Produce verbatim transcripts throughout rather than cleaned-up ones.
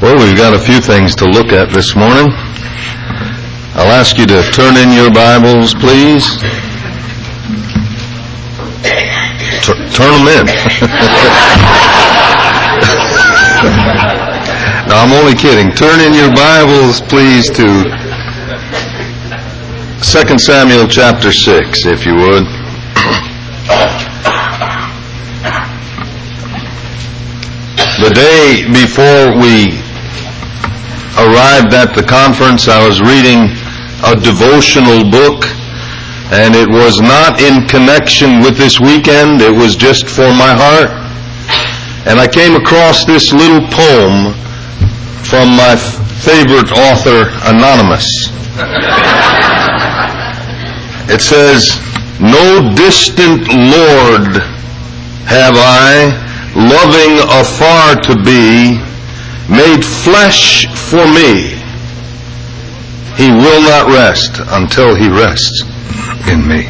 Well, we've got a few things to look at this morning. I'll ask you to turn in your Bibles, please. T- turn them in. No, I'm only kidding. Turn in your Bibles, please, to Second Samuel chapter six, if you would. The day before we arrived at the conference, I was reading a devotional book, and it was not in connection with this weekend. It was just for my heart. And I came across this little poem from my f- favorite author, Anonymous. It says, "No distant Lord have I, loving afar to be, made flesh for me. He will not rest until he rests in me."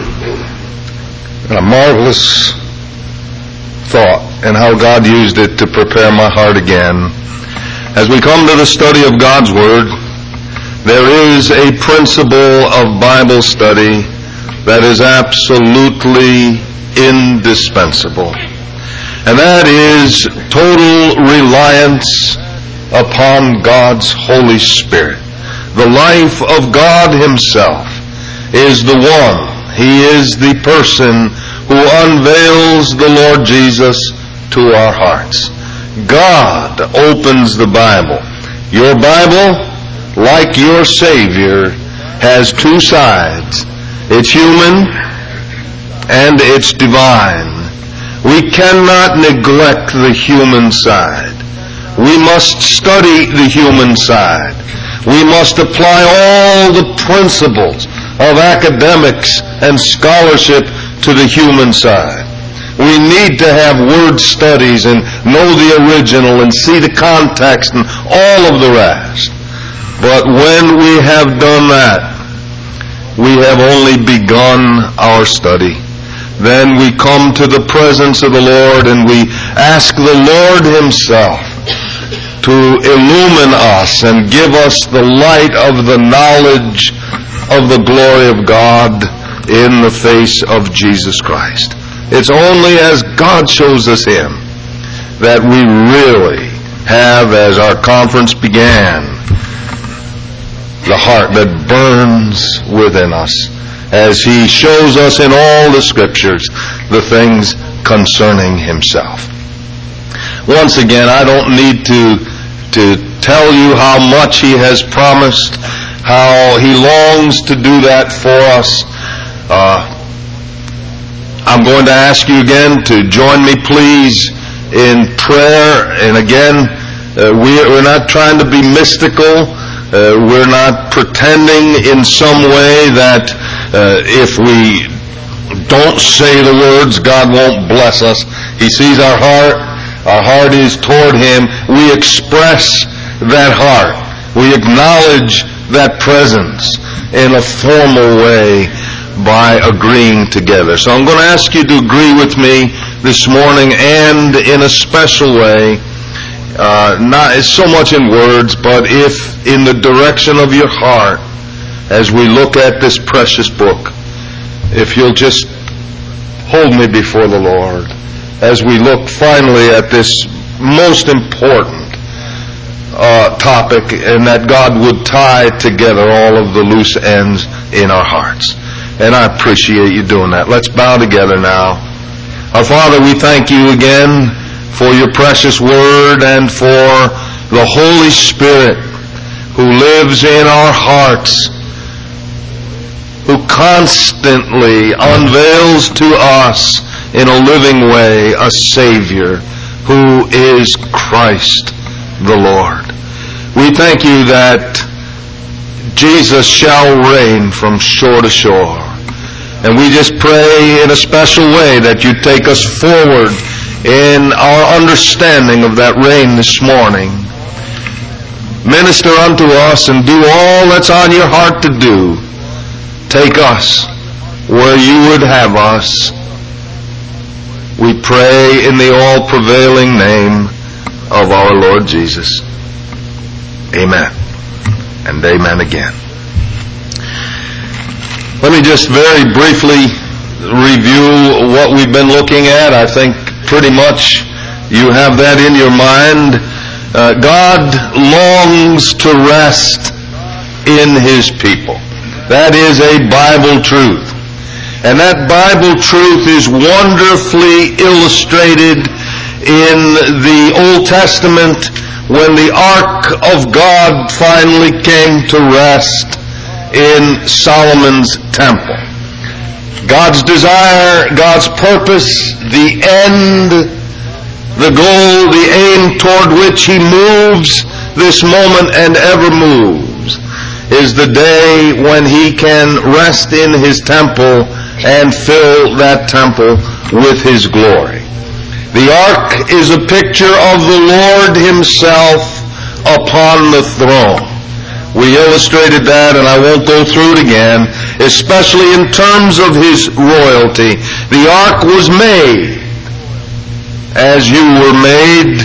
And a marvelous thought, and how God used it to prepare my heart again. As we come to the study of God's Word, there is a principle of Bible study that is absolutely indispensable. And that is total reliance upon God's Holy Spirit. The life of God Himself is the one. He is the person who unveils the Lord Jesus to our hearts. God opens the Bible. Your Bible, like your Savior, has two sides. It's human and it's divine. We cannot neglect the human side. We must study the human side. We must apply all the principles of academics and scholarship to the human side. We need to have word studies and know the original and see the context and all of the rest. But when we have done that, we have only begun our study. Then we come to the presence of the Lord and we ask the Lord Himself to illumine us and give us the light of the knowledge of the glory of God in the face of Jesus Christ. It's only as God shows us Him that we really have, as our conference began, the heart that burns within us as He shows us in all the Scriptures the things concerning Himself. Once again, I don't need to, to tell you how much He has promised, how He longs to do that for us. Uh, I'm going to ask you again to join me, please, in prayer. And again, uh, we, we're not trying to be mystical. Uh, we're not pretending in some way that uh, if we don't say the words, God won't bless us. He sees our heart. Our heart is toward Him. We express that heart. We acknowledge that presence in a formal way by agreeing together. So I'm going to ask you to agree with me this morning, and in a special way, uh, not so much in words, but if in the direction of your heart, as we look at this precious book, if you'll just hold me before the Lord as we look finally at this most important uh, topic, and that God would tie together all of the loose ends in our hearts. And I appreciate you doing that. Let's bow together now. Our Father, we thank you again for your precious word and for the Holy Spirit who lives in our hearts, who constantly unveils to us in a living way a Savior who is Christ the Lord. We thank you that Jesus shall reign from shore to shore. And we just pray in a special way that you take us forward in our understanding of that reign this morning. Minister unto us and do all that's on your heart to do. Take us where you would have us. We pray in the all-prevailing name of our Lord Jesus. Amen. And amen again. Let me just very briefly review what we've been looking at. I think pretty much you have that in your mind. Uh, God longs to rest in His people. That is a Bible truth. And that Bible truth is wonderfully illustrated in the Old Testament when the Ark of God finally came to rest in Solomon's temple. God's desire, God's purpose, the end, the goal, the aim toward which He moves this moment and ever moves is the day when He can rest in His temple and fill that temple with His glory. The ark is a picture of the Lord Himself upon the throne. We illustrated that, and I won't go through it again, especially in terms of His royalty. The ark was made as you were made,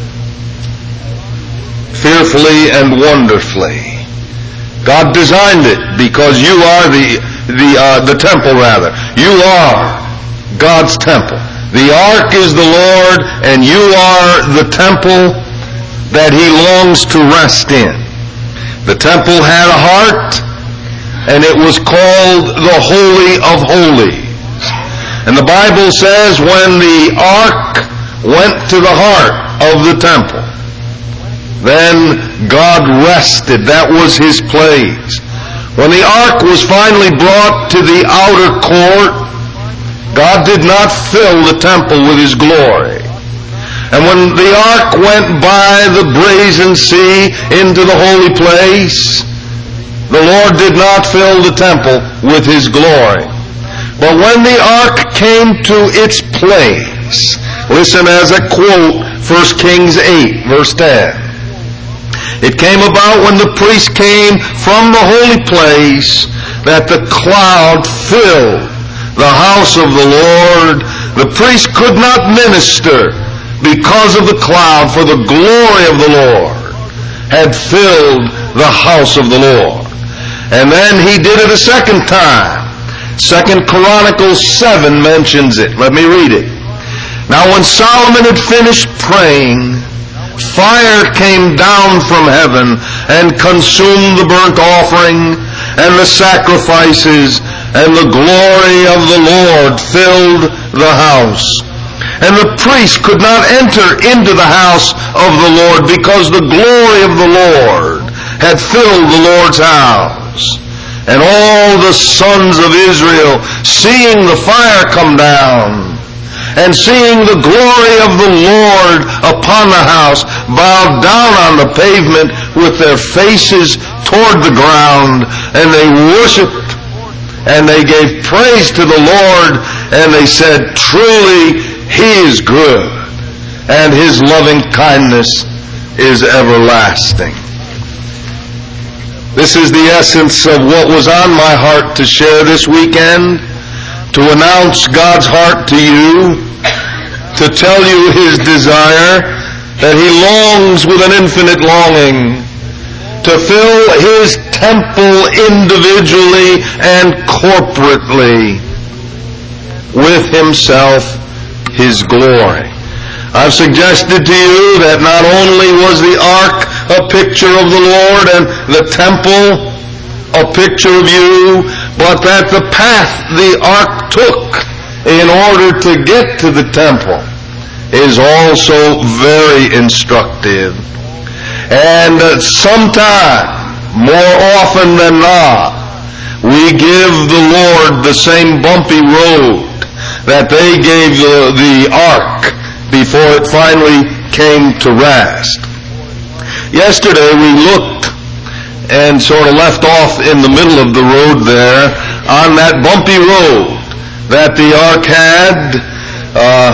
fearfully and wonderfully. God designed it because you are the the uh, the temple rather. You are God's temple. The ark is the Lord, and you are the temple that He longs to rest in. The temple had a heart, and it was called the Holy of Holies. And the Bible says when the ark went to the heart of the temple, then God rested. That was His place. When the ark was finally brought to the outer court, God did not fill the temple with His glory. And when the ark went by the brazen sea into the holy place, the Lord did not fill the temple with His glory. But when the ark came to its place, listen as I quote First Kings eight, verse ten. It came about when the priest came from the holy place that the cloud filled the house of the Lord. The priest could not minister because of the cloud, for the glory of the Lord had filled the house of the Lord. And then he did it a second time. Second Chronicles seven mentions it. Let me read it. Now when Solomon had finished praying, fire came down from heaven and consumed the burnt offering and the sacrifices, and the glory of the Lord filled the house. And the priest could not enter into the house of the Lord because the glory of the Lord had filled the Lord's house. And all the sons of Israel, seeing the fire come down, and seeing the glory of the Lord upon the house, bowed down on the pavement with their faces toward the ground, and they worshiped, and they gave praise to the Lord, and they said, truly, He is good, and His loving kindness is everlasting. This is the essence of what was on my heart to share this weekend, to announce God's heart to you, to tell you His desire, that He longs with an infinite longing to fill His temple individually and corporately with Himself, His glory. I've suggested to you that not only was the ark a picture of the Lord and the temple a picture of you, but that the path the ark took in order to get to the temple is also very instructive. And uh, sometime, more often than not, we give the Lord the same bumpy road that they gave the, the ark before it finally came to rest. Yesterday we looked and sort of left off in the middle of the road there on that bumpy road that the ark had uh,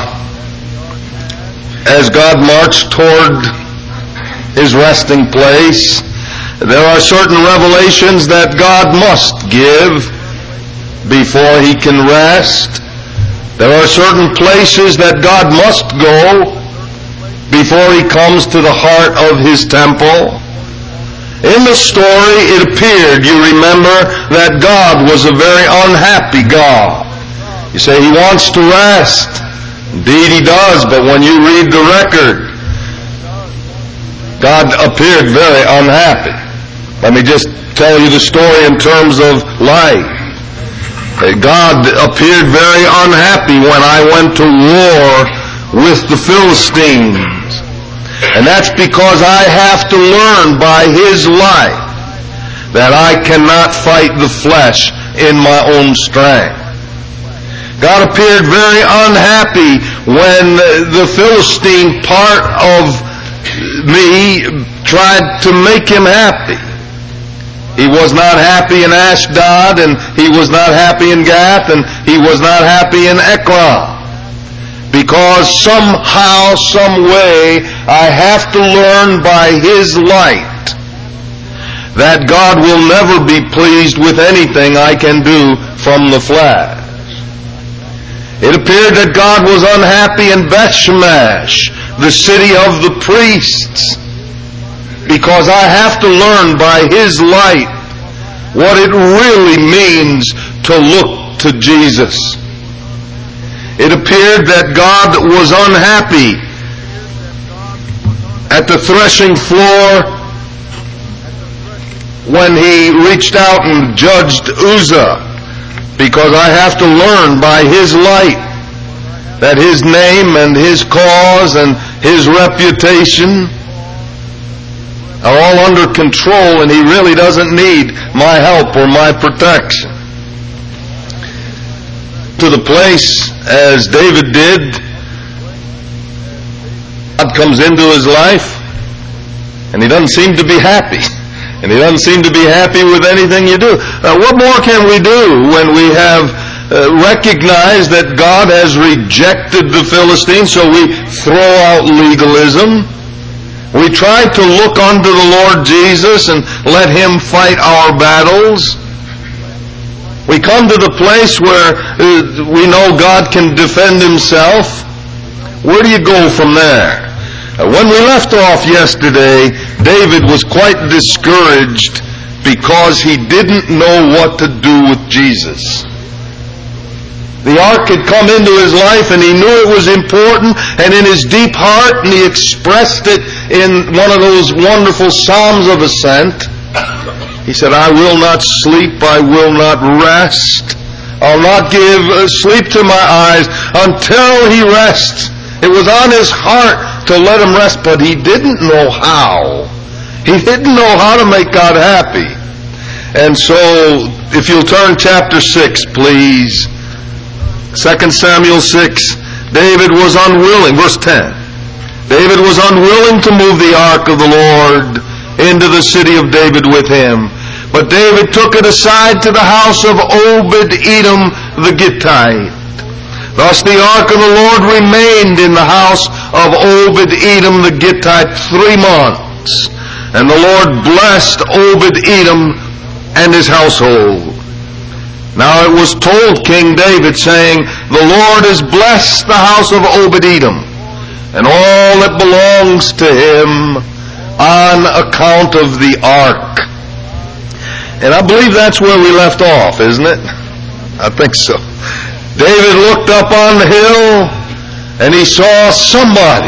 as God marched toward His resting place. There are certain revelations that God must give before He can rest. There are certain places that God must go before He comes to the heart of His temple. In the story, it appeared, you remember, that God was a very unhappy God. You say He wants to rest. Indeed He does, but when you read the record, God appeared very unhappy. Let me just tell you the story in terms of life. God appeared very unhappy when I went to war with the Philistines. And that's because I have to learn by His life that I cannot fight the flesh in my own strength. God appeared very unhappy when the Philistine part of me tried to make Him happy. He was not happy in Ashdod, and He was not happy in Gath, and He was not happy in Ekron. Because somehow, some way, I have to learn by His light that God will never be pleased with anything I can do from the flesh. It appeared that God was unhappy in Beth-Shemesh, the city of the priests, because I have to learn by His light what it really means to look to Jesus. It appeared that God was unhappy at the threshing floor when He reached out and judged Uzzah, because I have to learn by His light that His name and His cause and His reputation are all under control, and He really doesn't need my help or my protection. To the place, as David did, God comes into his life, and He doesn't seem to be happy. And He doesn't seem to be happy with anything you do. Uh, what more can we do when we have uh, recognized that God has rejected the Philistines, so we throw out legalism? We try to look unto the Lord Jesus and let Him fight our battles. We come to the place where uh, we know God can defend Himself. Where do you go from there? Uh, when we left off yesterday, David was quite discouraged because he didn't know what to do with Jesus. The ark had come into his life, and he knew it was important, and in his deep heart, and he expressed it in one of those wonderful Psalms of Ascent. He said, I will not sleep, I will not rest. I'll not give sleep to my eyes until He rests. It was on his heart to let Him rest, but he didn't know how. He didn't know how to make God happy. And so, if you'll turn chapter six, please. Second Samuel six. David was unwilling. Verse ten. David was unwilling to move the ark of the Lord into the city of David with him. But David took it aside to the house of Obed-Edom the Gittite. Thus the ark of the Lord remained in the house of Obed-Edom the Gittite three months. And the Lord blessed Obed-Edom and his household. Now it was told King David, saying, the Lord has blessed the house of Obed-Edom and all that belongs to him on account of the ark. And I believe that's where we left off, isn't it? I think so. David looked up on the hill and he saw somebody,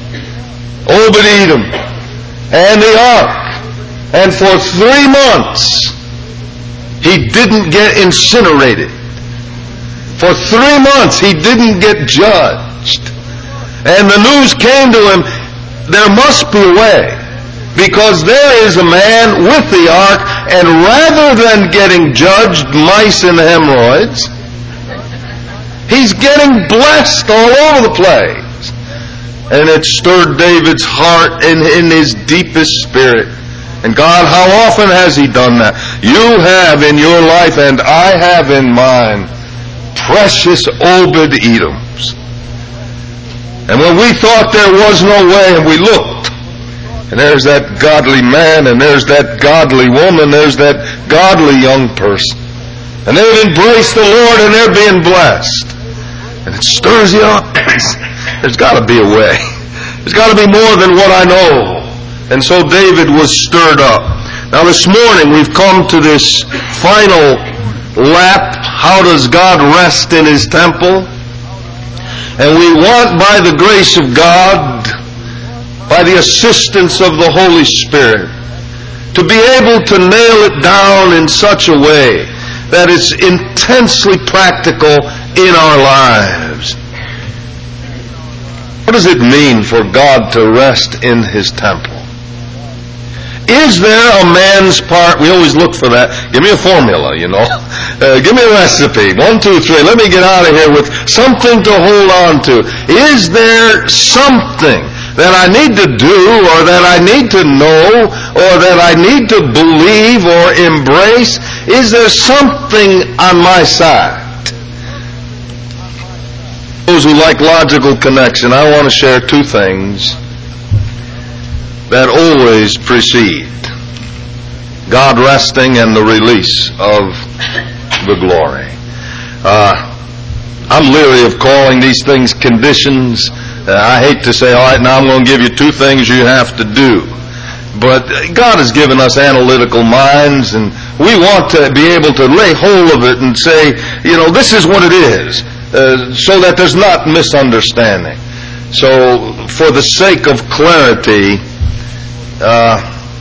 Obed-Edom, and the ark. And for three months, he didn't get incinerated. For three months, he didn't get judged. And the news came to him, there must be a way. Because there is a man with the ark, and rather than getting judged mice and hemorrhoids, he's getting blessed all over the place. And it stirred David's heart in, in his deepest spirit. And God, how often has He done that? You have in your life, and I have in mine, precious Obed-Edoms. And when we thought there was no way, and we looked, and there's that godly man, and there's that godly woman, there's that godly young person. And they've embraced the Lord, and they're being blessed. And it stirs you up. There's got to be a way. There's got to be more than what I know. And so David was stirred up. Now this morning we've come to this final lap. How does God rest in His temple? And we want, by the grace of God, by the assistance of the Holy Spirit, to be able to nail it down in such a way that it's intensely practical in our lives. What does it mean for God to rest in His temple? Is there a man's part? We always look for that. Give me a formula, you know. Uh, give me a recipe. One, two, three. Let me get out of here with something to hold on to. Is there something that I need to do, or that I need to know, or that I need to believe or embrace? Is there something on my side? Those who like logical connection, I want to share two things that always precede God resting and the release of the glory. Uh, I'm leery of calling these things conditions. Uh, I hate to say, all right, now I'm going to give you two things you have to do. But God has given us analytical minds, and we want to be able to lay hold of it and say, you know, this is what it is, uh, so that there's not misunderstanding. So, for the sake of clarity, uh,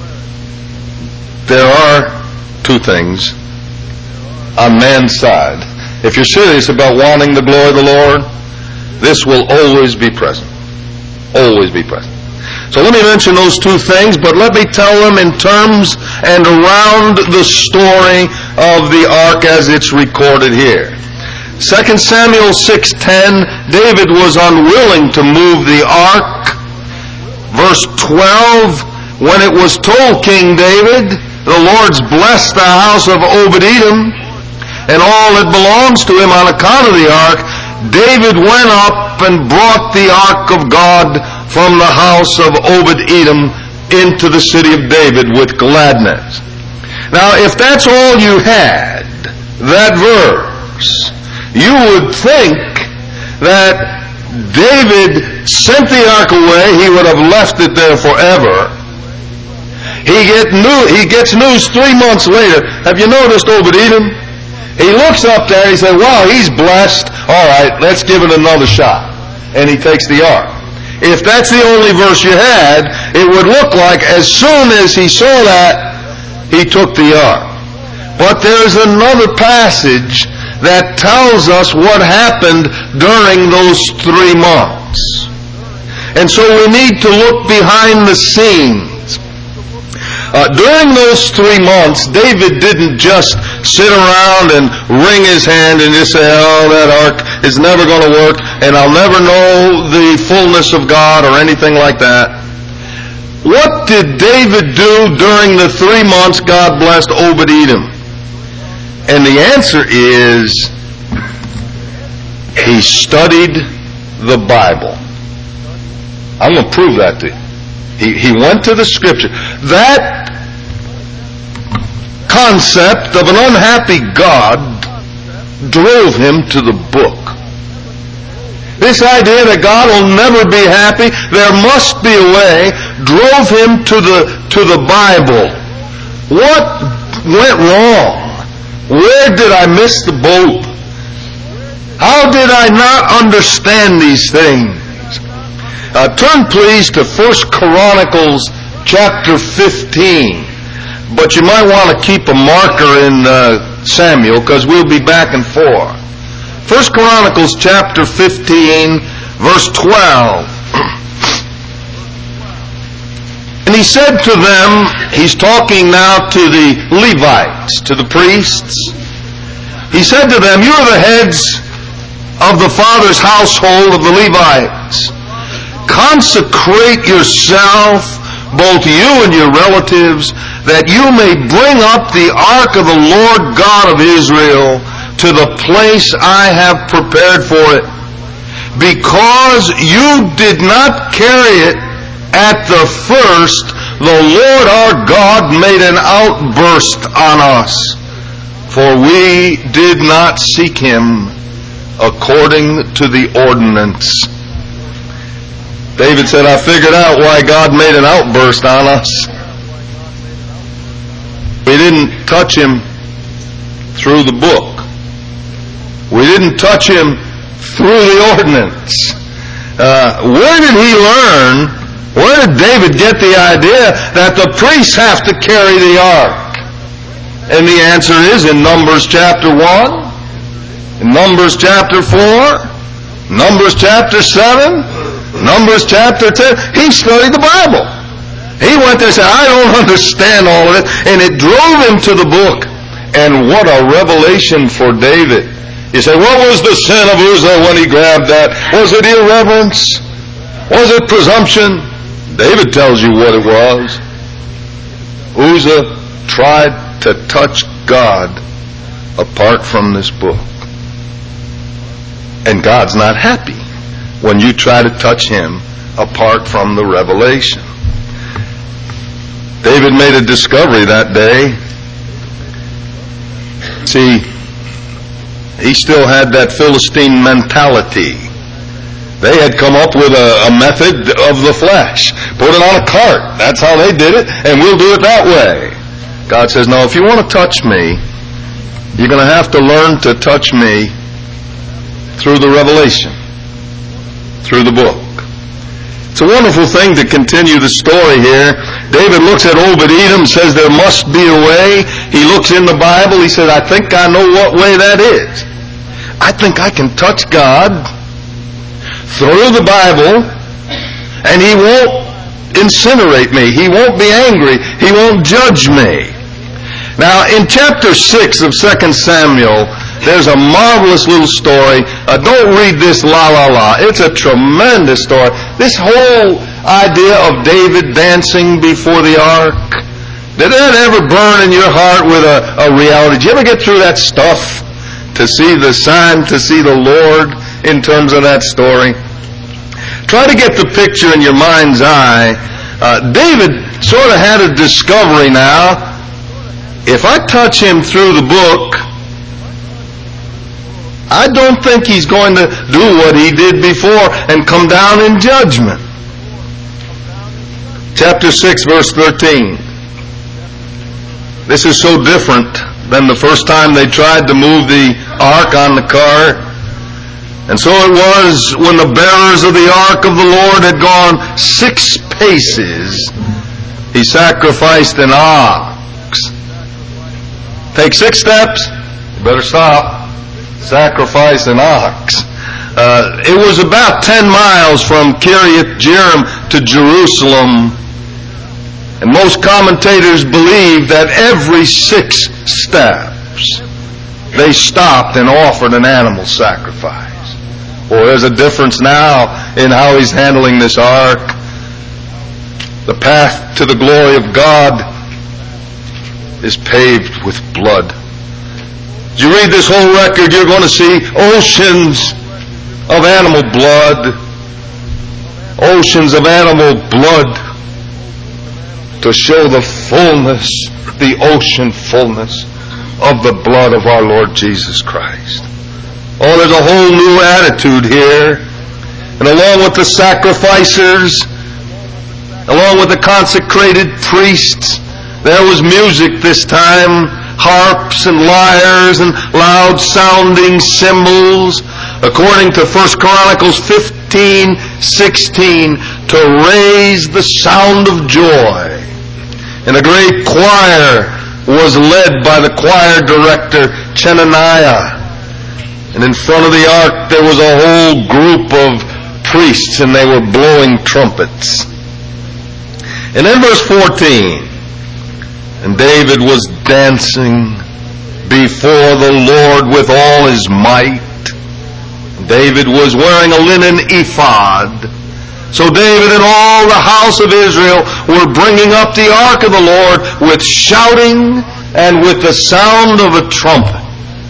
there are two things on man's side. If you're serious about wanting the glory of the Lord, this will always be present. Always be present. So let me mention those two things, but let me tell them in terms and around the story of the ark as it's recorded here. Second Samuel six ten, David was unwilling to move the ark. Verse twelve, when it was told King David, the Lord's blessed the house of Obed-Edom and all that belongs to him on account of the ark, David went up and brought the ark of God from the house of Obed-Edom into the city of David with gladness. Now, if that's all you had, that verse, you would think that David sent the ark away, he would have left it there forever. He, get new, he gets news three months later. Have you noticed Obed-Edom? He looks up there and he says, wow, he's blessed. All right, let's give it another shot. And he takes the ark. If that's the only verse you had, it would look like as soon as he saw that, he took the ark. But there's another passage that tells us what happened during those three months. And so we need to look behind the scenes. Uh, during those three months, David didn't just sit around and wring his hand and just say, oh, that ark is never going to work, and I'll never know the fullness of God or anything like that. What did David do during the three months God blessed Obed-Edom? And the answer is, he studied the Bible. I'm going to prove that to you. He, he went to the Scripture. That concept of an unhappy God drove him to the book. This idea that God will never be happy, there must be a way, drove him to the, to the Bible. What went wrong? Where did I miss the boat? How did I not understand these things? Uh, turn please to First Chronicles chapter fifteen. But you might want to keep a marker in uh, Samuel, because we'll be back and forth. First Chronicles chapter fifteen, verse twelve. And he said to them, he's talking now to the Levites, to the priests. He said to them, you are the heads of the father's household of the Levites. Consecrate yourself, both you and your relatives, that you may bring up the ark of the Lord God of Israel to the place I have prepared for it. Because you did not carry it at the first, the Lord our God made an outburst on us, for we did not seek him according to the ordinance. David said, I figured out why God made an outburst on us. We didn't touch him through the book. We didn't touch him through the ordinance. Uh, where did he learn, where did David get the idea that the priests have to carry the ark? And the answer is in Numbers chapter one, in Numbers chapter four, Numbers chapter seven, Numbers chapter ten. He studied the Bible. He went there and said, I don't understand all of it. And it drove him to the book. And what a revelation for David. You say, what was the sin of Uzzah when he grabbed that? Was it irreverence? Was it presumption? David tells you what it was. Uzzah tried to touch God apart from this book. And God's not happy when you try to touch him apart from the revelation. David made a discovery that day. See, he still had that Philistine mentality. They had come up with a, a method of the flesh. Put it on a cart. That's how they did it, and we'll do it that way. God says, no, if you want to touch me, you're going to have to learn to touch me through the revelation, through the book. It's a wonderful thing to continue the story here. David looks at Obed-Edom, says there must be a way. He looks in the Bible, he says, I think I know what way that is. I think I can touch God through the Bible, and he won't incinerate me. He won't be angry. He won't judge me. Now, in chapter six of Second Samuel, there's a marvelous little story. Uh, don't read this la la la. It's a tremendous story. This whole idea of David dancing before the ark, did that ever burn in your heart with a, a reality? Did you ever get through that stuff to see the sign, to see the Lord in terms of that story? Try to get the picture in your mind's eye. Uh, David sort of had a discovery now. If I touch him through the book, I don't think he's going to do what he did before and come down in judgment. Chapter six, verse thirteen. This is so different than the first time they tried to move the ark on the cart. And so it was when the bearers of the ark of the Lord had gone six paces, he sacrificed an ox. Take six steps, you better stop. Sacrifice an ox. Uh, it was about ten miles from Kiriath Jearim to Jerusalem. And most commentators believe that every six steps they stopped and offered an animal sacrifice. Well, there's a difference now in how he's handling this ark. The path to the glory of God is paved with blood. As you read this whole record, you're going to see oceans of animal blood. Oceans of animal blood to show the fullness, the ocean fullness of the blood of our Lord Jesus Christ. Oh, there's a whole new attitude here. And along with the sacrificers, along with the consecrated priests, there was music this time, harps and lyres and loud-sounding cymbals, according to First Chronicles fifteen sixteen, to raise the sound of joy. And a great choir was led by the choir director, Chenaniah. And in front of the ark there was a whole group of priests, and they were blowing trumpets. And in verse fourteen, and David was dancing before the Lord with all his might. David was wearing a linen ephod. So David and all the house of Israel were bringing up the ark of the Lord with shouting and with the sound of a trumpet.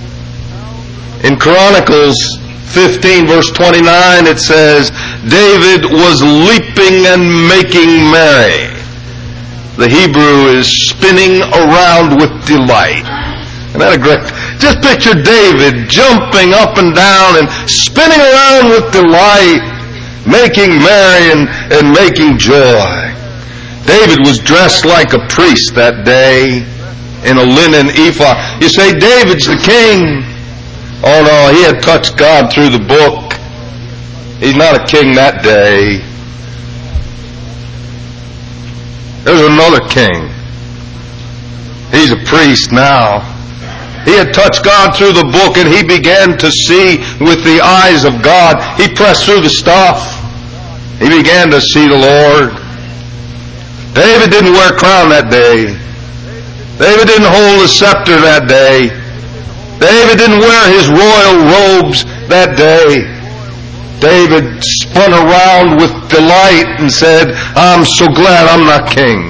In Chronicles fifteen, verse twenty-nine, it says, David was leaping and making merry. The Hebrew is spinning around with delight. Isn't that a great? Just picture David jumping up and down and spinning around with delight, making merry and, and making joy. David was dressed like a priest that day. in a linen ephod. You say, David's the king. Oh no, he had touched God through the book. He's not a king that day. There's another king. He's a priest now. He had touched God through the book, and he began to see with the eyes of God. He pressed through the stuff. He began to see the Lord. David didn't wear a crown that day. David didn't hold a scepter that day. David didn't wear his royal robes that day. David spun around with delight and said, I'm so glad I'm not king.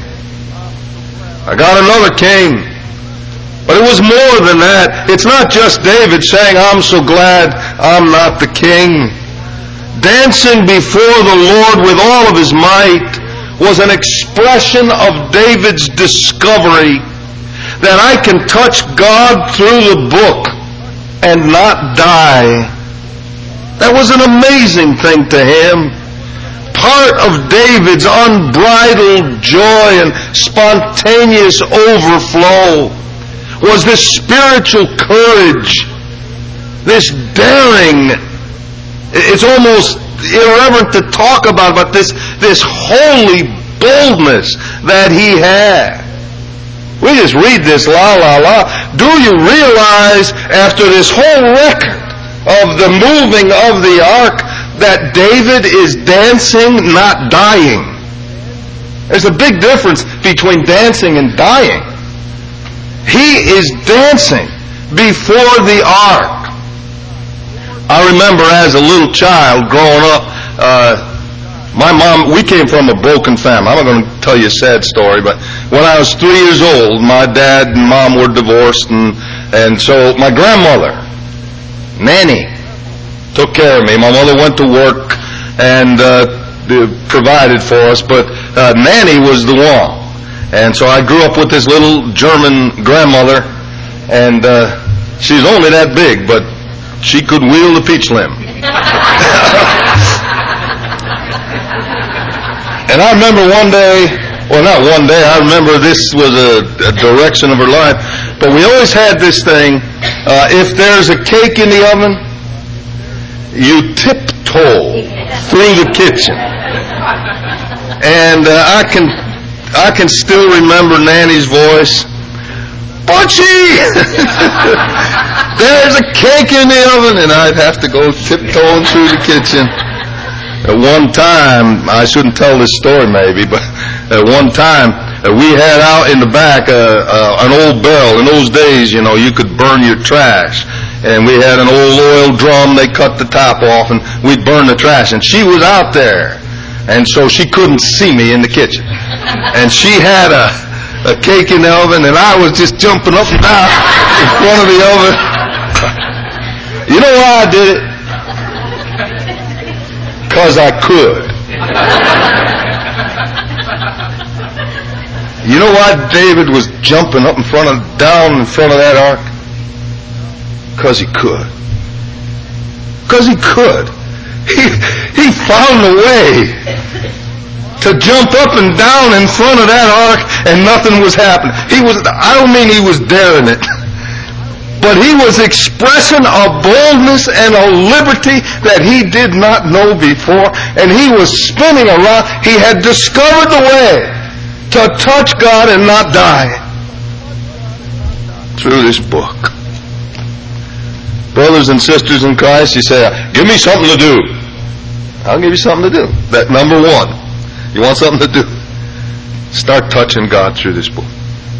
I got another king. But it was more than that. It's not just David saying, I'm so glad I'm not the king. Dancing before the Lord with all of his might was an expression of David's discovery that I can touch God through the book and not die. That was an amazing thing to him. Part of David's unbridled joy and spontaneous overflow was this spiritual courage, this daring. It's almost irreverent to talk about, but this, this holy boldness that he had. We just read this la la la. Do you realize after this whole record of the moving of the ark that David is dancing, not dying? There's a big difference between dancing and dying. He is dancing before the ark. I remember as a little child growing up, uh, my mom, we came from a broken family. I'm not going to tell you a sad story, but when I was three years old, my dad and mom were divorced, and, and so my grandmother, Nanny, took care of me. My mother went to work and uh, provided for us, but uh, Nanny was the one. And so I grew up with this little German grandmother, and uh, she was only that big, but she could wheel the peach limb. And I remember one day, well not one day, I remember this was a, a direction of her life, but we always had this thing, uh, if there's a cake in the oven, you tiptoe through the kitchen. And uh, I can I can still remember Nanny's voice. Butchie! There's a cake in the oven, and I'd have to go tiptoeing through the kitchen. At one time, I shouldn't tell this story maybe, but at one time, uh, we had out in the back uh, uh, an old barrel. In those days, you know, you could burn your trash. And we had an old oil drum, they cut the top off, and we'd burn the trash. And she was out there, and so she couldn't see me in the kitchen. And she had a, a cake in the oven, and I was just jumping up and down in front of the oven. You know why I did it? Because I could. You know why David was jumping up in front of, down in front of that ark? Because he could. Because he could. He, he found a way to jump up and down in front of that ark and nothing was happening. He was, I don't mean he was daring it, but he was expressing a boldness and a liberty that he did not know before, and he was spinning around. He had discovered the way to touch God and not die through this book. Brothers and sisters in Christ, you say, give me something to do. I'll give you something to do. That number one. You want something to do? Start touching God through this book.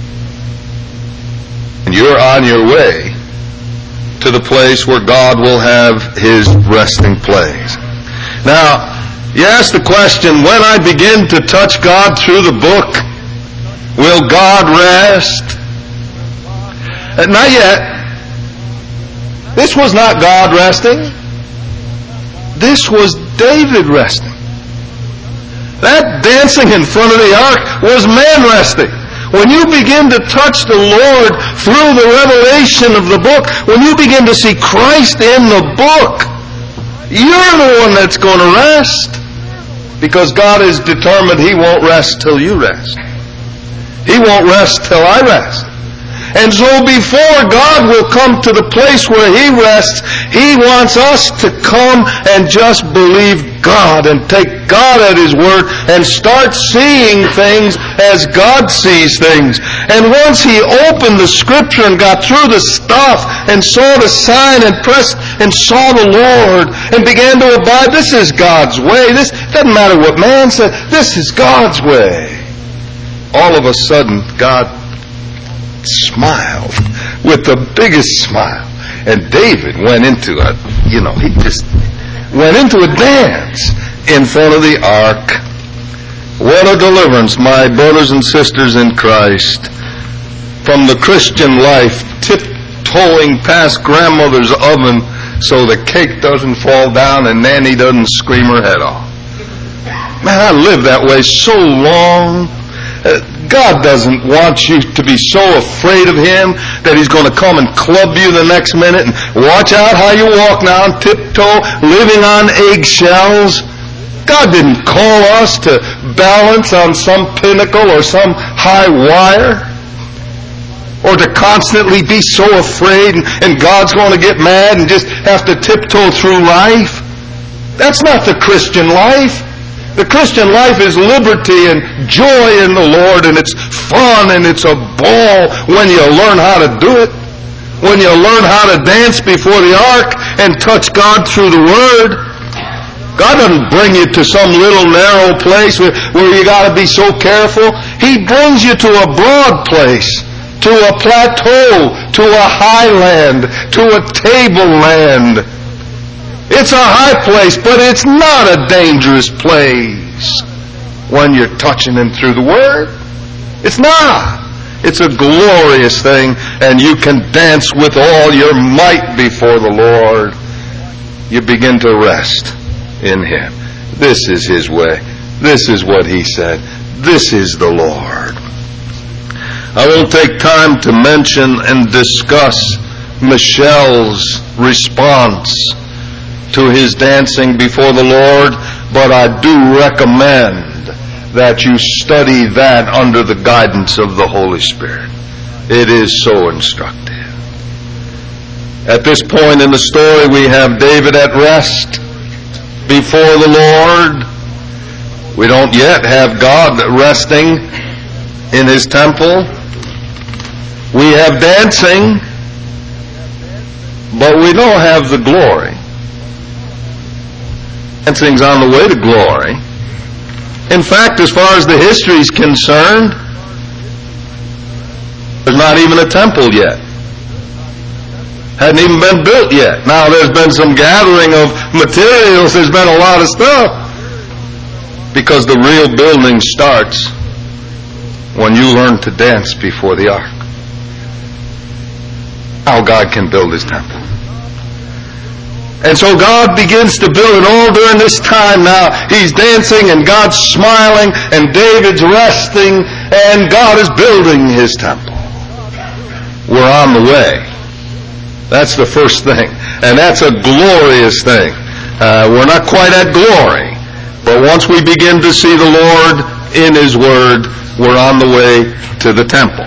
And you're on your way to the place where God will have His resting place. Now, you ask the question, when I begin to touch God through the book, will God rest? Uh, not yet. This was not God resting. This was David resting. That dancing in front of the ark was man resting. When you begin to touch the Lord through the revelation of the book, when you begin to see Christ in the book, you're the one that's going to rest. Because God is determined He won't rest till you rest. He won't rest till I rest. And so before God will come to the place where He rests, He wants us to come and just believe God and take God at His word and start seeing things as God sees things. And once He opened the Scripture and got through the stuff and saw the sign and pressed and saw the Lord and began to abide, this is God's way. This doesn't matter what man said. This is God's way. All of a sudden, God smiled with the biggest smile. And David went into a, you know, he just went into a dance in front of the ark. What a deliverance, my brothers and sisters in Christ, from the Christian life, tiptoeing past grandmother's oven so the cake doesn't fall down and Nanny doesn't scream her head off. Man, I lived that way so long. Uh, God doesn't want you to be so afraid of Him that He's going to come and club you the next minute. And watch out how you walk now, tiptoe, living on eggshells. God didn't call us to balance on some pinnacle or some high wire, or to constantly be so afraid and, and God's going to get mad and just have to tiptoe through life. That's not the Christian life. The Christian life is liberty and joy in the Lord, and it's fun and it's a ball when you learn how to do it. When you learn how to dance before the ark and touch God through the Word. God doesn't bring you to some little narrow place where, where you got to be so careful. He brings you to a broad place, to a plateau, to a highland, to a tableland. It's a high place, but it's not a dangerous place when you're touching Him through the Word. It's not. It's a glorious thing, and you can dance with all your might before the Lord. You begin to rest in Him. This is His way. This is what He said. This is the Lord. I won't take time to mention and discuss Michelle's response to his dancing before the Lord, but I do recommend that you study that under the guidance of the Holy Spirit. It is so instructive. At this point in the story, we have David at rest before the Lord. We don't yet have God resting in His temple. We have dancing, but we don't have the glory. Dancing's on the way to glory. In fact, as far as the history is concerned, there's not even a temple yet. Hadn't even been built yet. Now there's been some gathering of materials, there's been a lot of stuff. Because the real building starts when you learn to dance before the ark. How God can build His temple. And so God begins to build it all during this time now. He's dancing and God's smiling and David's resting and God is building His temple. We're on the way. That's the first thing. And that's a glorious thing. Uh, we're not quite at glory. But once we begin to see the Lord in His Word, we're on the way to the temple.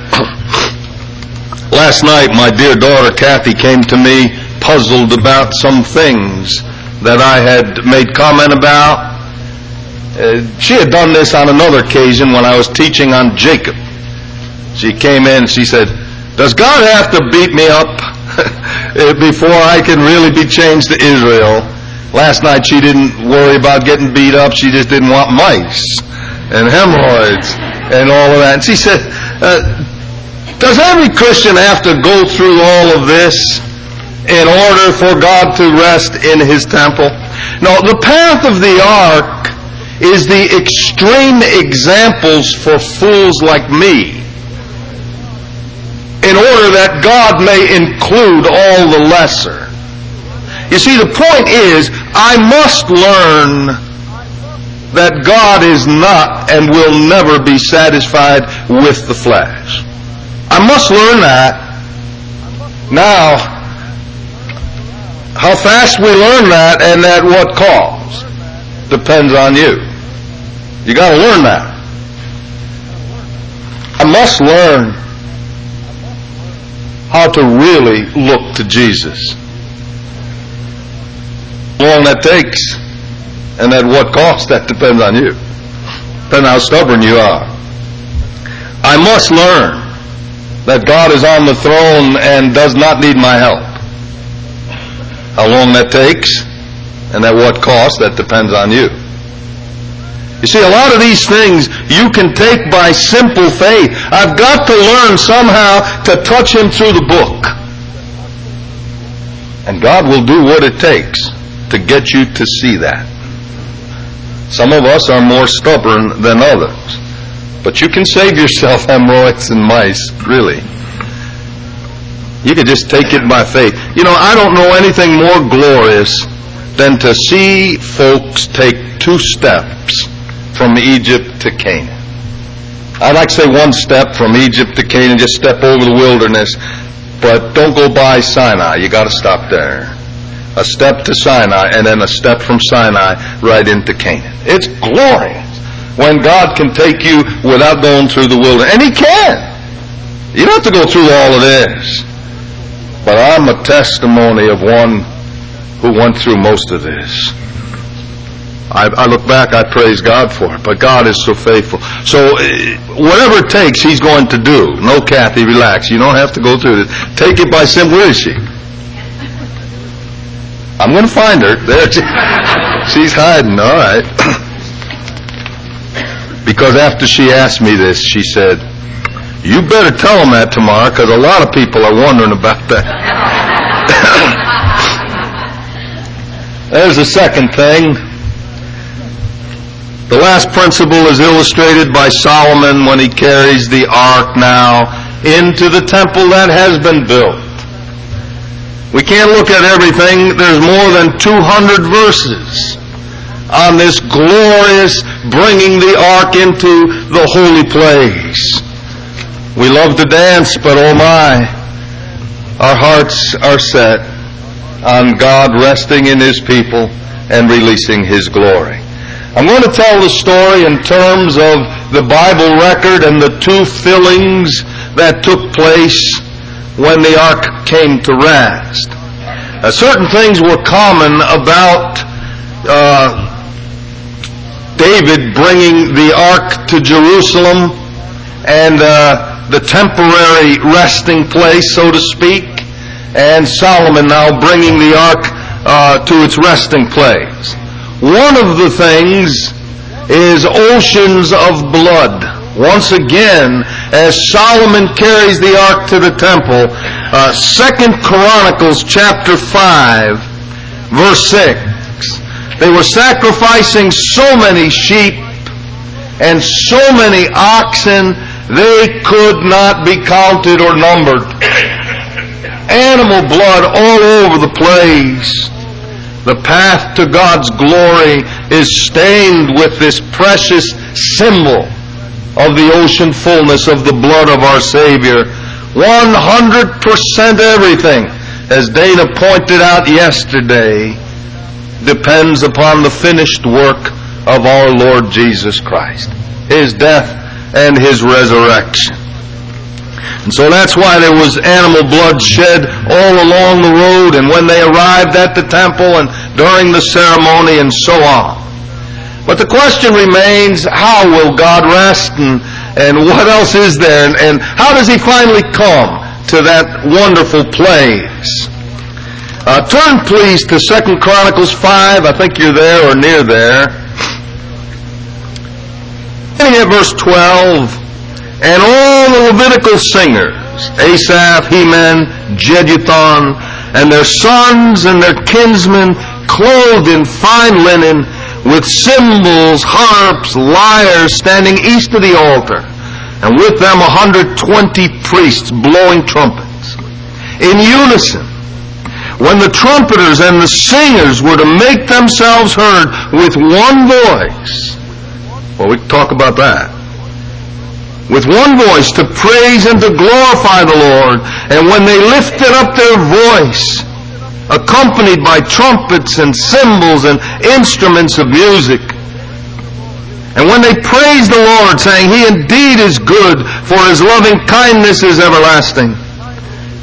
Last night, my dear daughter Kathy came to me puzzled about some things that I had made comment about. Uh, she had done this on another occasion when I was teaching on Jacob. She came in and she said, "Does God have to beat me up before I can really be changed to Israel?" Last night she didn't worry about getting beat up. She just didn't want mice and hemorrhoids and all of that. And she said, uh, does every Christian have to go through all of this in order for God to rest in His temple? No, the path of the ark is the extreme examples for fools like me, in order that God may include all the lesser. You see, the point is, I must learn that God is not and will never be satisfied with the flesh. I must learn that. Now, how fast we learn that and at what cost depends on you. You got to learn that. I must learn how to really look to Jesus. How long that takes and at what cost, that depends on you. Depends on how stubborn you are. I must learn that God is on the throne and does not need my help. How long that takes and at what cost, that depends on you. You see, a lot of these things you can take by simple faith. I've got to learn somehow to touch Him through the book. And God will do what it takes to get you to see that. Some of us are more stubborn than others. But you can save yourself hemorrhoids and mice, really. You can just take it by faith. You know, I don't know anything more glorious than to see folks take two steps from Egypt to Canaan. I'd like to say one step from Egypt to Canaan, just step over the wilderness, but don't go by Sinai. You got to stop there. A step to Sinai, and then a step from Sinai right into Canaan. It's glorious when God can take you without going through the wilderness. And He can. You don't have to go through all of this. But I'm a testimony of one who went through most of this. I, I look back, I praise God for it, but God is so faithful. So whatever it takes, He's going to do. No, Kathy, relax. You don't have to go through this. Take it by simple. Where is she? I'm going to find her. There she, she's hiding. All right. Because after she asked me this, she said, "You better tell them that tomorrow, because a lot of people are wondering about that." There's the second thing. The last principle is illustrated by Solomon when he carries the ark now into the temple that has been built. We can't look at everything. There's more than two hundred verses on this glorious bringing the ark into the holy place. We love to dance, but oh my, our hearts are set on God resting in His people and releasing His glory. I'm going to tell the story in terms of the Bible record and the two fillings that took place when the ark came to rest. Uh, certain things were common about uh, David bringing the ark to Jerusalem and uh, the temporary resting place, so to speak, and Solomon now bringing the ark uh, to its resting place. One of the things is oceans of blood. Once again, as Solomon carries the ark to the temple, uh, Second Chronicles chapter five, verse six, they were sacrificing so many sheep and so many oxen, they could not be counted or numbered. Animal blood all over the place. The path to God's glory is stained with this precious symbol of the ocean fullness of the blood of our Savior. one hundred percent everything, as Dana pointed out yesterday, depends upon the finished work of our Lord Jesus Christ, His death and His resurrection. And so that's why there was animal blood shed all along the road and when they arrived at the temple and during the ceremony and so on. But the question remains, how will God rest, and, and what else is there, and, and how does He finally come to that wonderful place? Uh, turn please to Second Chronicles five. I think you're there or near there. Beginning at verse twelve. And all the Levitical singers, Asaph, Heman, Jeduthun, and their sons and their kinsmen, clothed in fine linen, with cymbals, harps, lyres, standing east of the altar, and with them a hundred twenty priests blowing trumpets. In unison, when the trumpeters and the singers were to make themselves heard with one voice, well, we can talk about that. With one voice to praise and to glorify the Lord. And when they lifted up their voice, accompanied by trumpets and cymbals and instruments of music, and when they praised the Lord, saying, He indeed is good, for His loving kindness is everlasting,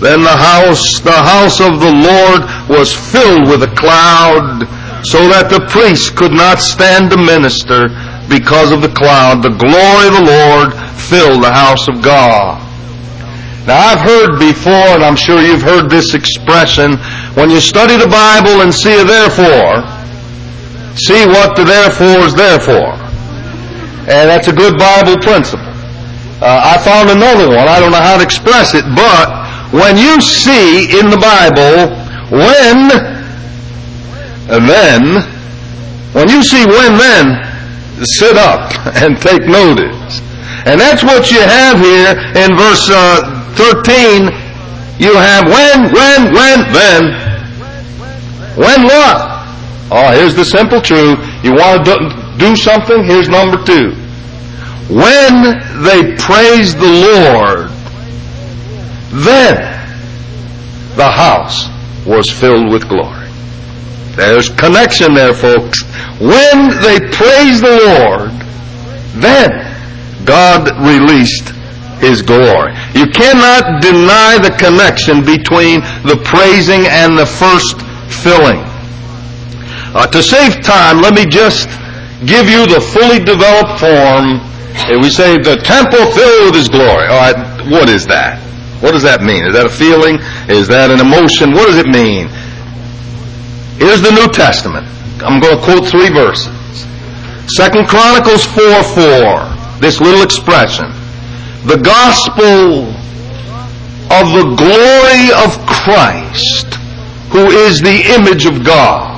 Then the house, the house of the Lord was filled with a cloud, so that the priest could not stand to minister because of the cloud. The glory of the Lord filled the house of God. Now I've heard before, and I'm sure you've heard this expression, when you study the Bible and see a therefore, see what the therefore is there for. And that's a good Bible principle. Uh, I found another one. I don't know how to express it, but when you see in the Bible, when, and then, when you see when, then, sit up and take notice. And that's what you have here in verse uh, thirteen. You have when, when, when, then. When what? Oh, here's the simple truth. You want to do, do something? Here's number two. When they praised the Lord, then the house was filled with glory. There's connection there, folks. When they praised the Lord, then God released His glory. You cannot deny the connection between the praising and the first filling. Uh, to save time, let me just give you the fully developed form. We say the temple filled with His glory. All right, what is that? What does that mean? Is that a feeling? Is that an emotion? What does it mean? Here's the New Testament. I'm going to quote three verses. Second Chronicles four four. This little expression. The gospel of the glory of Christ, who is the image of God.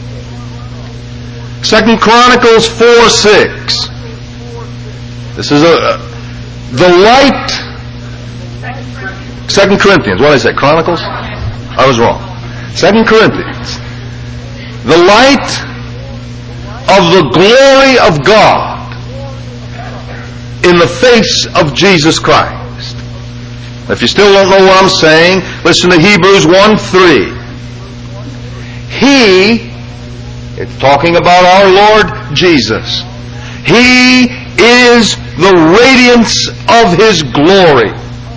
Second Chronicles four six. This is a the light. Second Corinthians. What did I say? Chronicles? I was wrong. Second Corinthians. The light of the glory of God in the face of Jesus Christ. If you still don't know what I'm saying, listen to Hebrews one three. He, it's talking about our Lord Jesus, He is the radiance of His glory.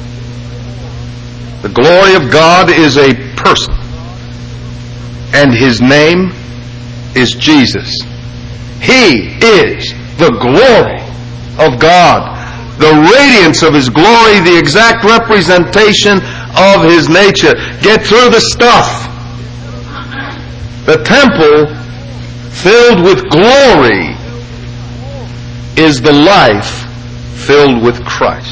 The glory of God is a person, and His name is Jesus. He is the glory of God, the radiance of His glory, the exact representation of His nature. Get through the stuff. The temple filled with glory is the life filled with Christ.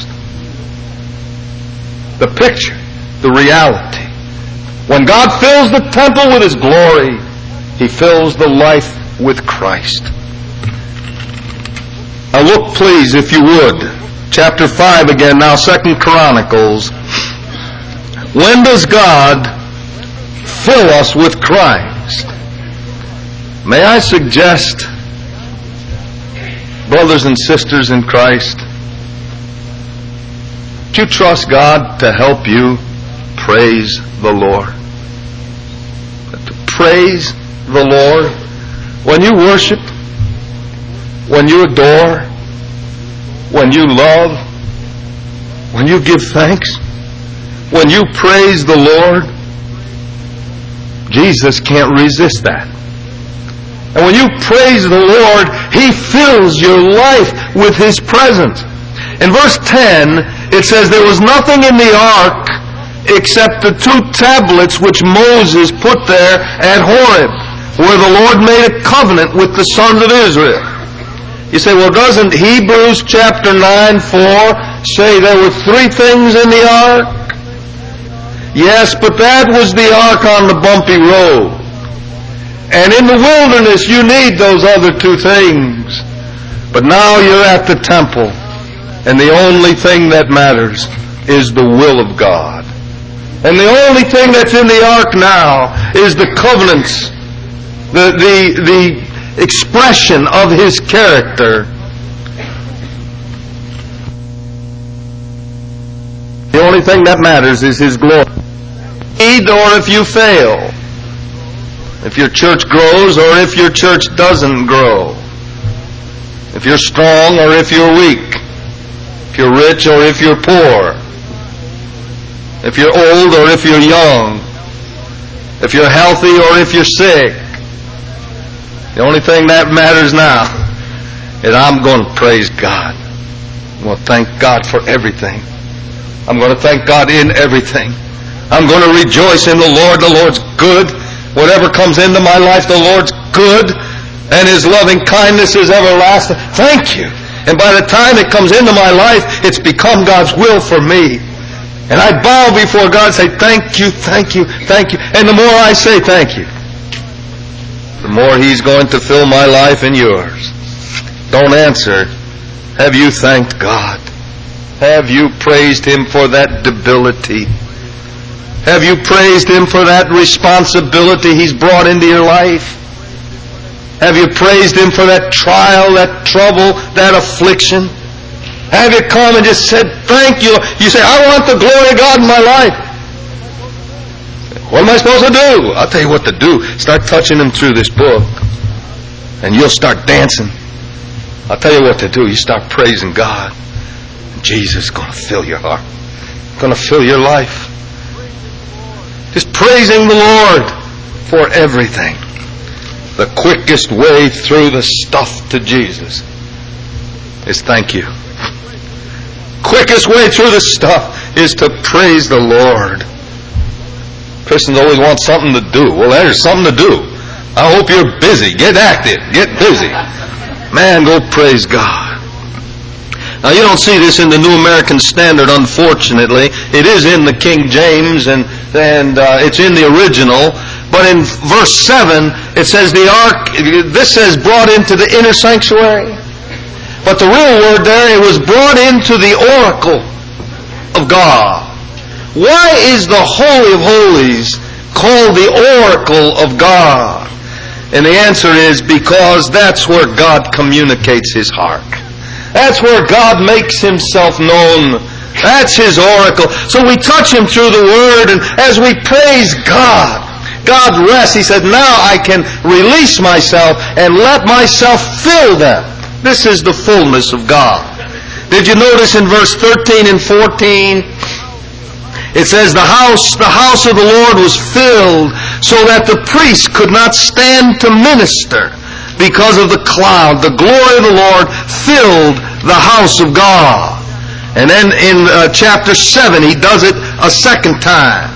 The picture, the reality. When God fills the temple with His glory, He fills the life with Christ. Now look, please, if you would, chapter five again now, Second Chronicles. When does God fill us with Christ? May I suggest, brothers and sisters in Christ, do you trust God to help you praise the Lord? To praise the Lord when you worship, when you adore, when you love, when you give thanks, when you praise the Lord, Jesus can't resist that. And when you praise the Lord, He fills your life with His presence. In verse ten, it says, there was nothing in the ark except the two tablets which Moses put there at Horeb, where the Lord made a covenant with the sons of Israel. You say, well, doesn't Hebrews chapter nine four say there were three things in the ark? Yes, but that was the ark on the bumpy road. And in the wilderness you need those other two things. But now you're at the temple, and the only thing that matters is the will of God. And the only thing that's in the ark now is the covenants, the, the, the expression of His character. The only thing that matters is His glory. Or if you fail, if your church grows or if your church doesn't grow, if you're strong or if you're weak, if you're rich or if you're poor, If you're old or if you're young, if you're healthy or if you're sick, the only thing that matters now is I'm going to praise God. I'm going to thank God for everything. I'm going to thank God in everything. I'm going to rejoice in the Lord. The Lord's good. Whatever comes into my life, the Lord's good. And His loving kindness is everlasting. Thank you. And by the time it comes into my life, it's become God's will for me. And I bow before God and say, thank you, thank you, thank you. And the more I say thank you, the more He's going to fill my life and yours. Don't answer. Have you thanked God? Have you praised Him for that debility? Have you praised Him for that responsibility He's brought into your life? Have you praised Him for that trial, that trouble, that affliction? Have you come and just said, thank you? You say, I want the glory of God in my life. What am I supposed to do? I'll tell you what to do. Start touching Him through this book, and you'll start dancing. I'll tell you what to do. You start praising God. Jesus is going to fill your heart. Going to fill your life. Just praising the Lord for everything. The quickest way through the stuff to Jesus is thank you. Quickest way through the stuff is to praise the Lord. Christians always want something to do. Well, there's something to do. I hope you're busy. Get active. Get busy. Man, go praise God. Now, you don't see this in the New American Standard, unfortunately. It is in the King James, and, and uh, it's in the original. But in verse seven, it says the ark, this says brought into the inner sanctuary. But the real word there, it was brought into the oracle of God. Why is the Holy of Holies called the oracle of God? And the answer is because that's where God communicates His heart. That's where God makes Himself known. That's His oracle. So we touch Him through the Word, and as we praise God, God rests. He said, now I can release myself and let myself fill them. This is the fullness of God. Did you notice in verse thirteen and fourteen? It says, the house, the house of the Lord was filled so that the priest could not stand to minister because of the cloud. The glory of the Lord filled the house of God. And then in uh, chapter seven, he does it a second time.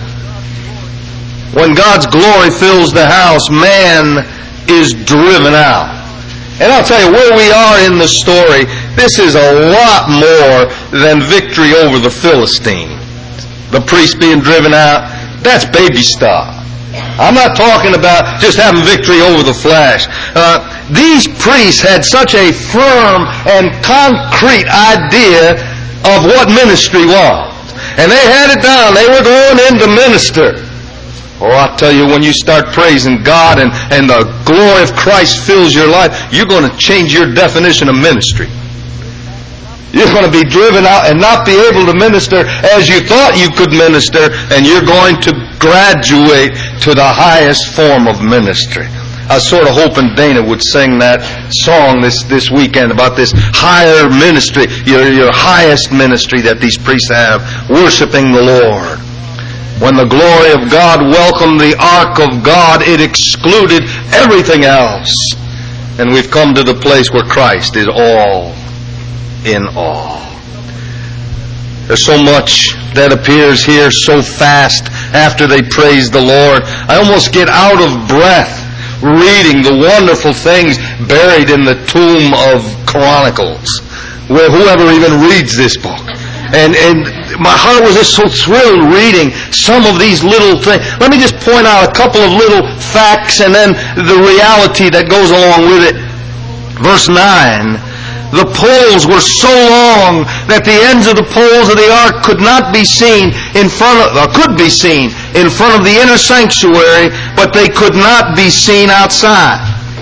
When God's glory fills the house, man is driven out. And I'll tell you, where we are in the story, this is a lot more than victory over the Philistine. The priest being driven out, that's baby stuff. I'm not talking about just having victory over the flesh. Uh, these priests had such a firm and concrete idea of what ministry was. And they had it down. They were going in to minister. Oh, I'll tell you, when you start praising God and, and the glory of Christ fills your life, you're going to change your definition of ministry. You're going to be driven out and not be able to minister as you thought you could minister, and you're going to graduate to the highest form of ministry. I was sort of hoping Dana would sing that song this, this weekend about this higher ministry, your, your highest ministry that these priests have, worshiping the Lord. When the glory of God welcomed the ark of God, it excluded everything else. And we've come to the place where Christ is all in all. There's so much that appears here so fast after they praise the Lord. I almost get out of breath reading the wonderful things buried in the tomb of Chronicles, where whoever even reads this book. And, and my heart was just so thrilled reading some of these little things. Let me just point out a couple of little facts and then the reality that goes along with it. Verse nine. The poles were so long that the ends of the poles of the ark could not be seen in front of, or could be seen in front of the inner sanctuary, but they could not be seen outside.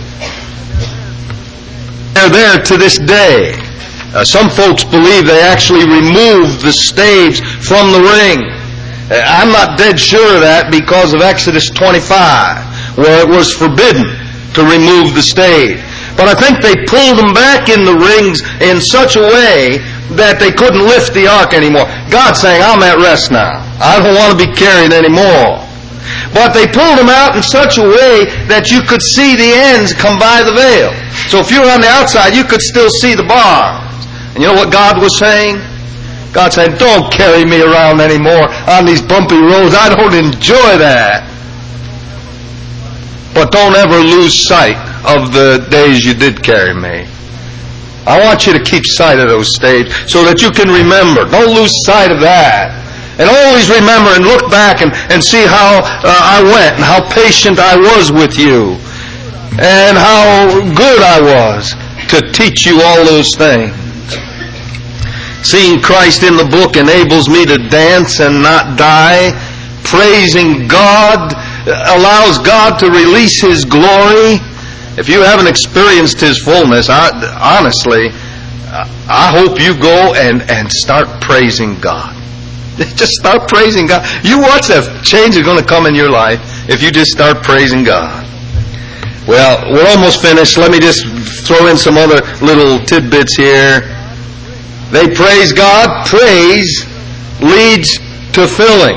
They're there to this day. Uh, some folks believe they actually removed the staves from the ring. Uh, I'm not dead sure of that because of Exodus twenty-five, where it was forbidden to remove the stave. But I think they pulled them back in the rings in such a way that they couldn't lift the ark anymore. God's saying, I'm at rest now. I don't want to be carried anymore. But they pulled him out in such a way that you could see the ends come by the veil. So if you were on the outside, you could still see the bars. And you know what God was saying? God said, don't carry me around anymore on these bumpy roads. I don't enjoy that. But don't ever lose sight of the days you did carry me. I want you to keep sight of those days so that you can remember. Don't lose sight of that. And always remember and look back and, and see how uh, I went and how patient I was with you and how good I was to teach you all those things. Seeing Christ in the book enables me to dance and not die. Praising God allows God to release His glory. If you haven't experienced His fullness, I, honestly, I hope you go and, and start praising God. Just start praising God. You watch that change is going to come in your life if you just start praising God. Well, we're almost finished. Let me just throw in some other little tidbits here. They praise God. Praise leads to filling.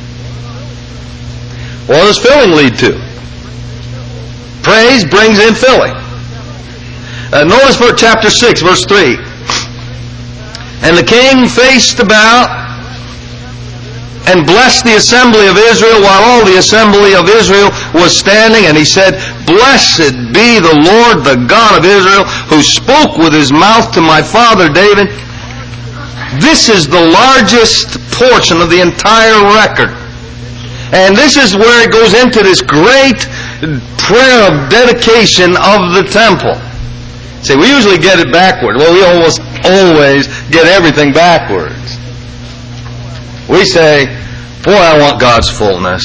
What does filling lead to? Praise brings in filling. Uh, notice for chapter six, verse three. And the king faced about and blessed the assembly of Israel while all the assembly of Israel was standing. And he said, Blessed be the Lord, the God of Israel, who spoke with his mouth to my father David. This is the largest portion of the entire record. And this is where it goes into this great prayer of dedication of the temple. See, we usually get it backward. Well, we almost always get everything backwards. We say, boy, I want God's fullness.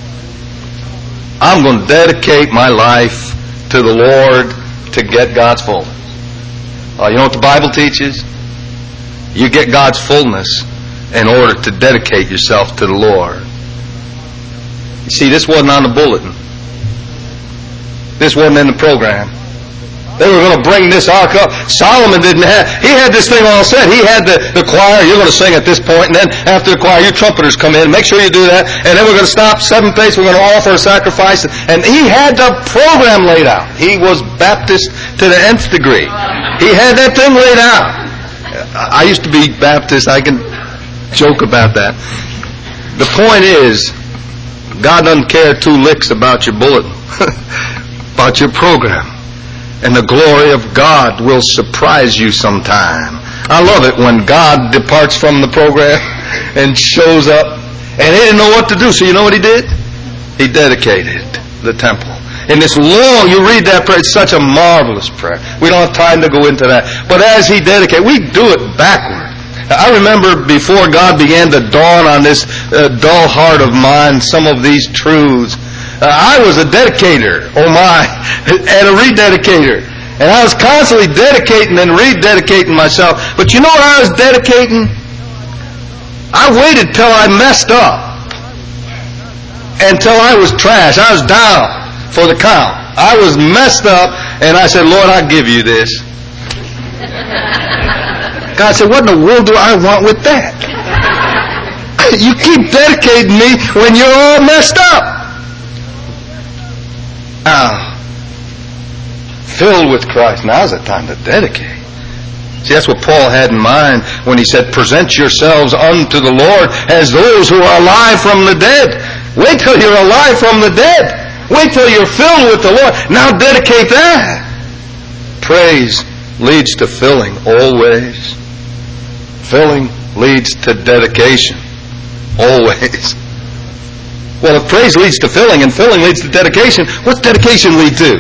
I'm going to dedicate my life to the Lord to get God's fullness. Oh, you know what the Bible teaches? You get God's fullness in order to dedicate yourself to the Lord. You see, this wasn't on the bulletin. This wasn't in the program. They were going to bring this ark up. Solomon didn't have, he had this thing all set. He had the, the choir, you're going to sing at this point, and then after the choir, your trumpeters come in. Make sure you do that. And then we're going to stop, seventh place, we're going to offer a sacrifice. And he had the program laid out. He was Baptist to the nth degree. He had that thing laid out. I used to be Baptist. I can joke about that. The point is, God doesn't care two licks about your bulletin, about your program. And the glory of God will surprise you sometime. I love it when God departs from the program and shows up. And he didn't know what to do. So you know what he did? He dedicated the temple. In this long, you read that prayer, it's such a marvelous prayer. We don't have time to go into that. But as he dedicated, we do it backward. I remember before God began to dawn on this uh, dull heart of mine some of these truths. Uh, I was a dedicator, oh my, and a rededicator. And I was constantly dedicating and rededicating myself. But you know what I was dedicating? I waited till I messed up. Until I was trash. I was down for the count. I was messed up, and I said, Lord, I give you this. God said, what in the world do I want with that? You keep dedicating me when you're all messed up. Now, filled with Christ. Now's the time to dedicate. See, that's what Paul had in mind when he said, present yourselves unto the Lord as those who are alive from the dead. Wait till you're alive from the dead. Wait till you're filled with the Lord. Now dedicate that. Praise leads to filling always. Filling leads to dedication always. Well, if praise leads to filling and filling leads to dedication, what's dedication lead to?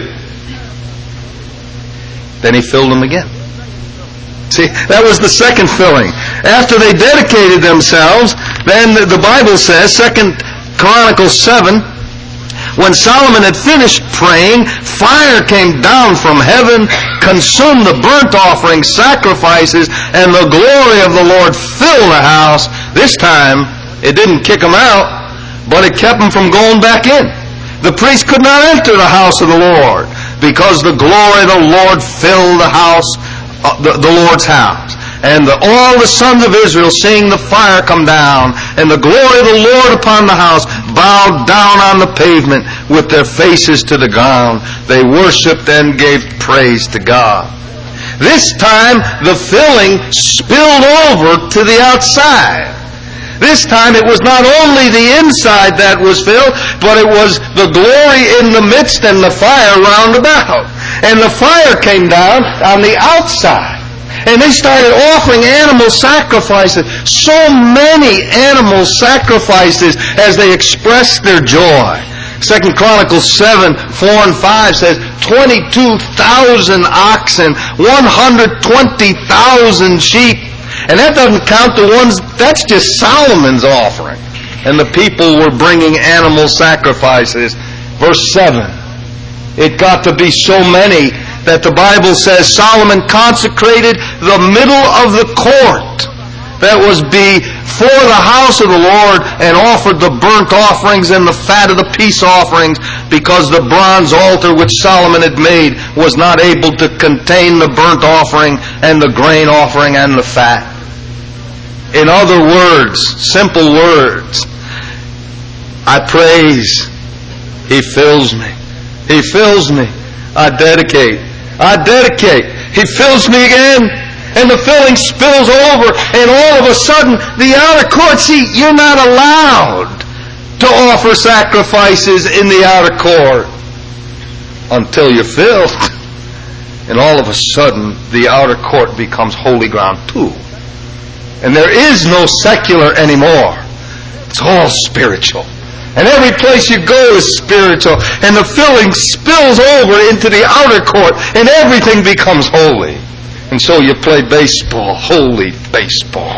Then he filled them again. See, that was the second filling. After they dedicated themselves, then the Bible says, Second Chronicles seven, when Solomon had finished praying, fire came down from heaven, consumed the burnt offering sacrifices, and the glory of the Lord filled the house. This time, it didn't kick them out, but it kept them from going back in. The priest could not enter the house of the Lord because the glory of the Lord filled the house, uh, the, the Lord's house. And the, all the sons of Israel, seeing the fire come down and the glory of the Lord upon the house, bowed down on the pavement with their faces to the ground. They worshipped and gave praise to God. This time the filling spilled over to the outside. This time it was not only the inside that was filled, but it was the glory in the midst and the fire round about. And the fire came down on the outside. And they started offering animal sacrifices. So many animal sacrifices as they expressed their joy. Second Chronicles seven, four and five says twenty-two thousand oxen, one hundred twenty thousand sheep. And that doesn't count the ones, that's just Solomon's offering. And the people were bringing animal sacrifices. Verse seven. It got to be so many that the Bible says Solomon consecrated the middle of the court that was before the house of the Lord and offered the burnt offerings and the fat of the peace offerings, because the bronze altar which Solomon had made was not able to contain the burnt offering and the grain offering and the fat. In other words, simple words, I praise, He fills me. He fills me. I dedicate. I dedicate. He fills me again. And the filling spills over. And all of a sudden, the outer court, see, you're not allowed to offer sacrifices in the outer court until you're filled. And all of a sudden, the outer court becomes holy ground too. And there is no secular anymore. It's all spiritual. And every place you go is spiritual. And the filling spills over into the outer court. And everything becomes holy. And so you play baseball, holy baseball.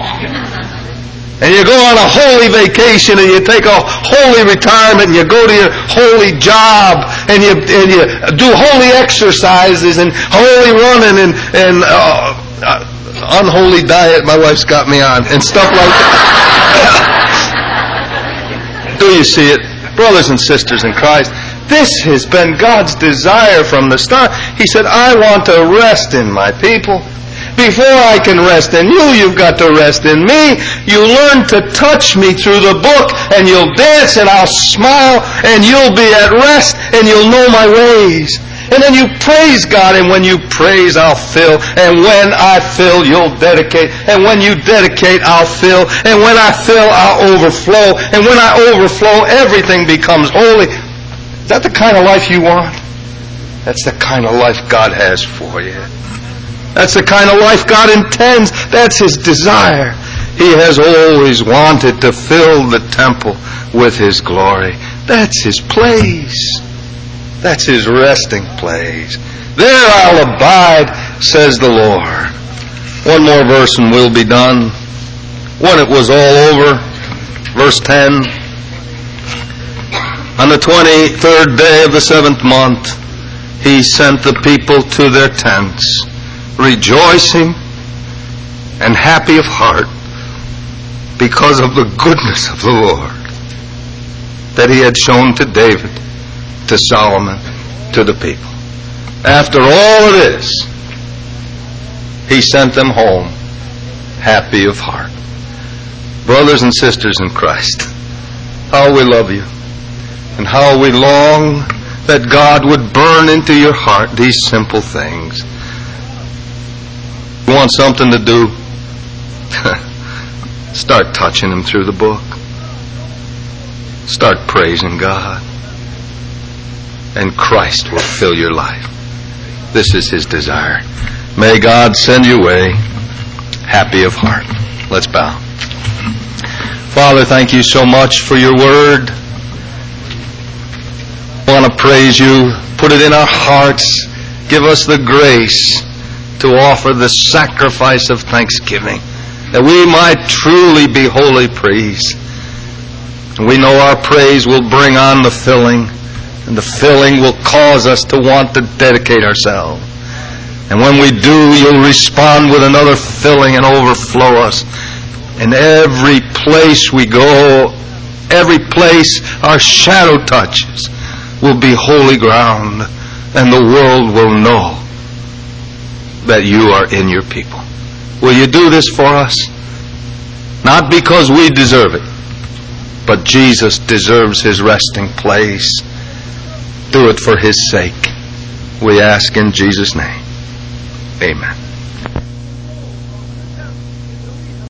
And you go on a holy vacation and you take a holy retirement and you go to your holy job and you and you do holy exercises and holy running and, and uh, uh, unholy diet my wife's got me on and stuff like that. Do you see it? Brothers and sisters in Christ, this has been God's desire from the start. He said, I want to rest in my people. Before I can rest in you, you've got to rest in me. You learn to touch me through the book, and you'll dance, and I'll smile, and you'll be at rest, and you'll know my ways. And then you praise God, and when you praise, I'll fill. And when I fill, you'll dedicate. And when you dedicate, I'll fill. And when I fill, I'll overflow. And when I overflow, everything becomes holy. Is that the kind of life you want? That's the kind of life God has for you. That's the kind of life God intends. That's His desire. He has always wanted to fill the temple with His glory. That's His place. That's His resting place. There I'll abide, says the Lord. One more verse and we'll be done. When it was all over, verse ten. On the twenty-third day of the seventh month, He sent the people to their tents, rejoicing and happy of heart because of the goodness of the Lord that He had shown to David, to Solomon, to the people. After all of this, He sent them home happy of heart. Brothers and sisters in Christ, how we love you and how we long that God would burn into your heart these simple things. You want something to do? Start touching Him through the book. Start praising God. And Christ will fill your life. This is His desire. May God send you away happy of heart. Let's bow. Father, thank you so much for your word. I want to praise you. Put it in our hearts. Give us the grace to offer the sacrifice of thanksgiving, that we might truly be holy priests. We know our praise will bring on the filling, and the filling will cause us to want to dedicate ourselves. And when we do, you'll respond with another filling and overflow us. In every place we go, every place our shadow touches will be holy ground, and the world will know that you are in your people. Will you do this for us? Not because we deserve it, but Jesus deserves his resting place. Do it for his sake. We ask in Jesus' name. Amen.